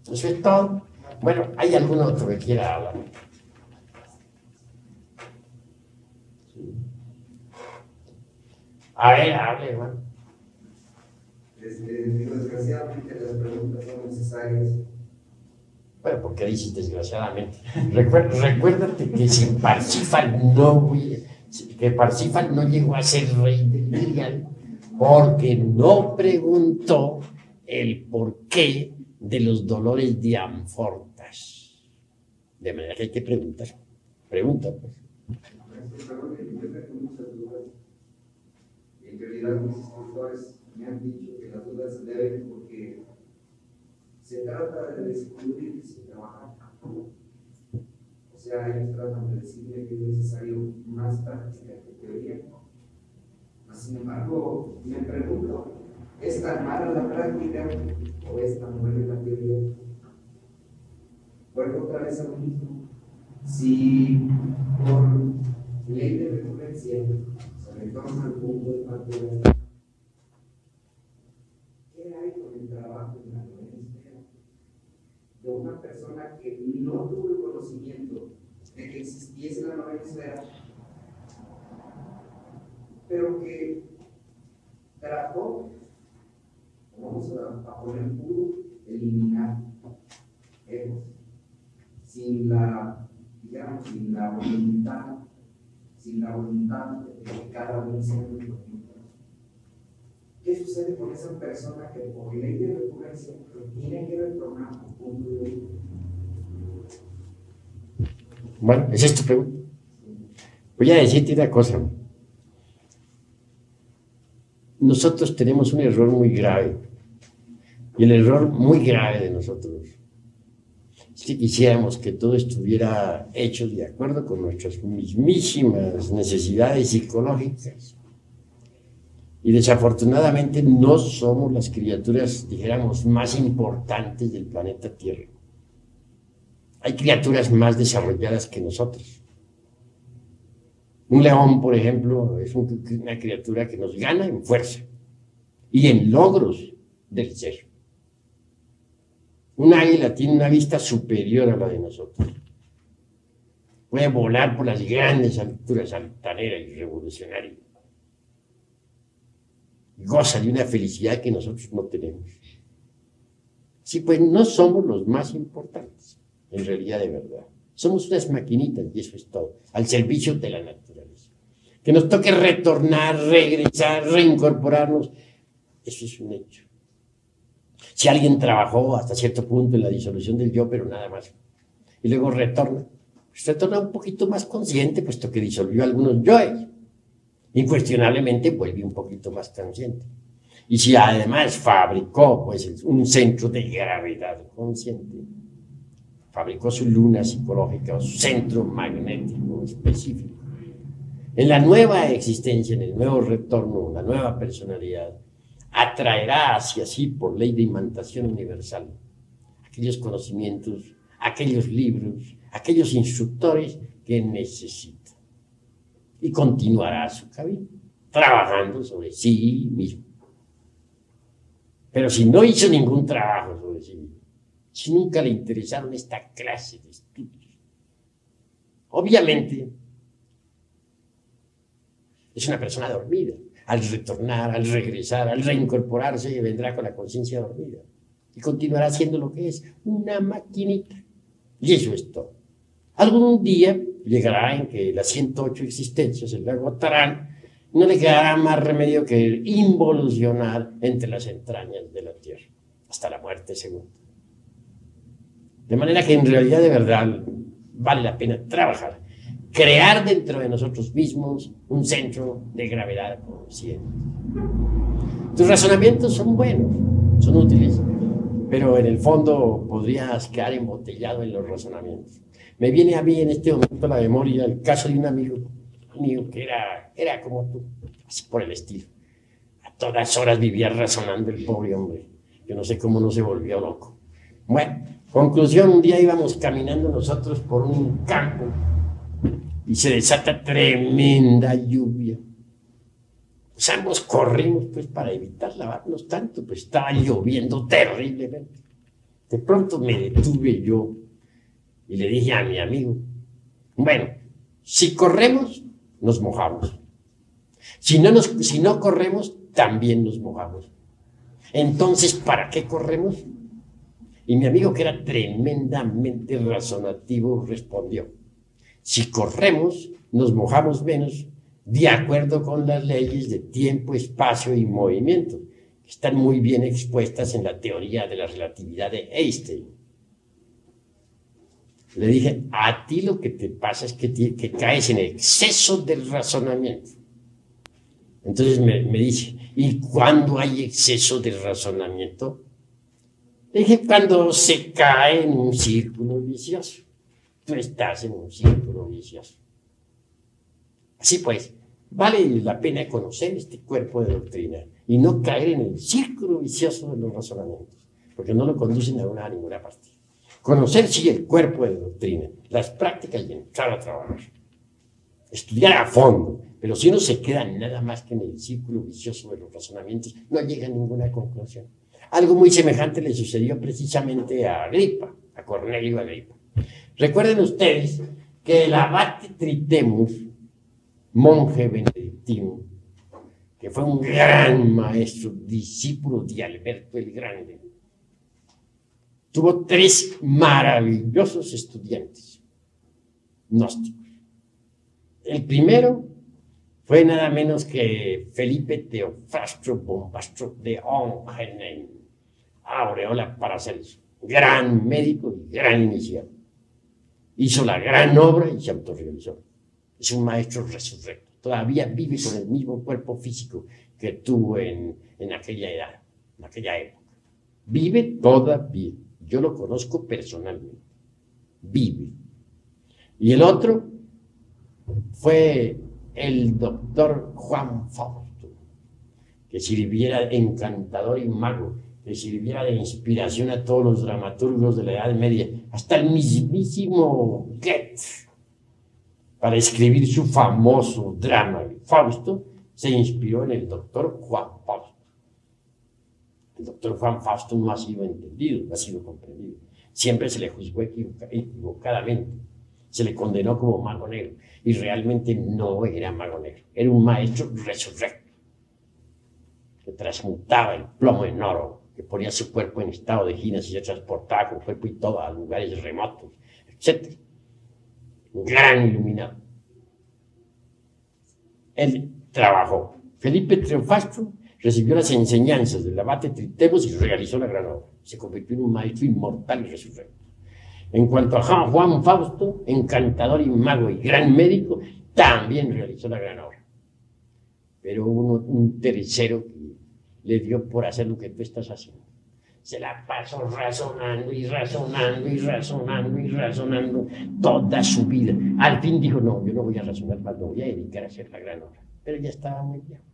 Eso es todo. Bueno, ¿hay algún otro que quiera hablar? A ver, hable, hermano. Desgraciadamente las preguntas son necesarias. Bueno, porque dices desgraciadamente. Recuérdate que si Parsifal no llegó a ser rey del Grial porque no preguntó el porqué de los dolores de Amfortas. De manera que hay que preguntar. Pregunta, pues. En realidad mis instructores me han dicho que las dudas se deben porque se trata de descubrir sin trabajar. O sea, ellos tratan de decirme que es necesario más práctica que teoría. Sin embargo, me pregunto, ¿es tan mala la práctica o es tan buena la teoría? Vuelvo otra vez a lo mismo. Si por ley de recurrencia se retorna al punto de partida, ¿qué hay con el trabajo en la novena esfera? De una persona que no tuvo el conocimiento de que existiese la novena esfera, pero que trató, vamos a poner puro, eliminar egos, sin la, digamos, sin la voluntad de que cada uno sea un propio. ¿Qué sucede con esa persona que por ley de recurrencia tiene que retornar a un punto de vista? Bueno, esa es tu pregunta. Voy a decirte una cosa. Nosotros tenemos un error muy grave. Y el error muy grave de nosotros es que quisiéramos que todo estuviera hecho de acuerdo con nuestras mismísimas necesidades psicológicas. Y desafortunadamente no somos las criaturas, dijéramos, más importantes del planeta Tierra. Hay criaturas más desarrolladas que nosotros. Un león, por ejemplo, es una criatura que nos gana en fuerza y en logros del ser. Un águila tiene una vista superior a la de nosotros. Puede volar por las grandes alturas, altanera y revolucionaria. Goza de una felicidad que nosotros no tenemos. Sí, pues no somos los más importantes, en realidad de verdad. Somos unas maquinitas y eso es todo, al servicio de la naturaleza. Que nos toque retornar, regresar, reincorporarnos, eso es un hecho. Si alguien trabajó hasta cierto punto en la disolución del yo, pero nada más, y luego retorna, pues retorna un poquito más consciente, puesto que disolvió algunos yoes. Incuestionablemente vuelve un poquito más consciente. Y si además fabricó pues, un centro de gravedad consciente, fabricó su luna psicológica o su centro magnético específico, en la nueva existencia, en el nuevo retorno, la nueva personalidad, atraerá hacia sí, por ley de imantación universal, aquellos conocimientos, aquellos libros, aquellos instructores que necesita. Y continuará su camino, trabajando sobre sí mismo. Pero si no hizo ningún trabajo sobre sí mismo, si nunca le interesaron esta clase de estudios, obviamente es una persona dormida. Al retornar, al regresar, al reincorporarse, vendrá con la conciencia dormida y continuará siendo lo que es, una maquinita. Y eso es todo. Algún día llegará en que las 108 existencias se le agotarán, no le quedará más remedio que involucionar entre las entrañas de la tierra, hasta la muerte segunda. De manera que en realidad de verdad vale la pena trabajar, crear dentro de nosotros mismos un centro de gravedad consciente. Tus razonamientos son buenos, son útiles, pero en el fondo podrías quedar embotellado en los razonamientos. Me viene a mí en este momento a la memoria el caso de un amigo mío que era como tú, así por el estilo. A todas horas vivía razonando el pobre hombre. Yo no sé cómo no se volvió loco. Bueno, conclusión, un día íbamos caminando nosotros por un campo y se desata tremenda lluvia. Pues ambos corrimos pues para evitar lavarnos tanto, pues estaba lloviendo terriblemente. De pronto me detuve yo y le dije a mi amigo, bueno, si corremos, nos mojamos. Si no corremos, también nos mojamos. Entonces, ¿para qué corremos? Y mi amigo, que era tremendamente razonativo, respondió, si corremos, nos mojamos menos, de acuerdo con las leyes de tiempo, espacio y movimiento, que están muy bien expuestas en la teoría de la relatividad de Einstein. Le dije, a ti lo que te pasa es que caes en exceso de razonamiento. Entonces me dice, ¿y cuándo hay exceso de razonamiento? Le dije, cuando se cae en un círculo vicioso. Tú estás en un círculo vicioso. Así pues, vale la pena conocer este cuerpo de doctrina y no caer en el círculo vicioso de los razonamientos, porque no lo conducen a ninguna parte. Conocer, sí, el cuerpo de doctrina, las prácticas y entrar a trabajar. Estudiar a fondo, pero si uno se queda nada más que en el círculo vicioso de los razonamientos, no llega a ninguna conclusión. Algo muy semejante le sucedió precisamente a Agripa, a Cornelio Agripa. Recuerden ustedes que el abate Tritemus, monje benedictino, que fue un gran maestro, discípulo de Alberto el Grande, tuvo 3 maravillosos estudiantes gnósticos. El primero fue nada menos que Felipe Teofrastro Bombastro de Ongenheim, Aureola Paracelso, gran médico y gran iniciado. Hizo la gran obra y se autorrealizó. Es un maestro resurrecto. Todavía vive con el mismo cuerpo físico que tuvo en aquella edad, en aquella época. Vive todavía. Yo lo conozco personalmente. Vive. Y el otro fue el doctor Juan Fausto, que sirviera encantador y mago, que sirviera de inspiración a todos los dramaturgos de la Edad Media, hasta el mismísimo Goethe, para escribir su famoso drama. Fausto se inspiró en el doctor Juan Fausto. El doctor Juan Fausto no ha sido entendido, no ha sido comprendido. Siempre se le juzgó equivocadamente. Se le condenó como mago negro. Y realmente no era mago negro. Era un maestro resurrecto, que transmutaba el plomo en oro, que ponía su cuerpo en estado de ginas y se transportaba con cuerpo y todo a lugares remotos, etc. Un gran iluminado. Él trabajó. Felipe Teofrastro recibió las enseñanzas del abate Tritemus y realizó la gran obra. Se convirtió en un maestro inmortal y resurrecto. En cuanto a Juan Fausto, encantador y mago y gran médico, también realizó la gran obra. Pero hubo un tercero que le dio por hacer lo que tú estás haciendo. Se la pasó razonando y razonando y razonando y razonando toda su vida. Al fin dijo, no, yo no voy a razonar más, me voy a dedicar a hacer la gran obra. Pero ya estaba muy viejo.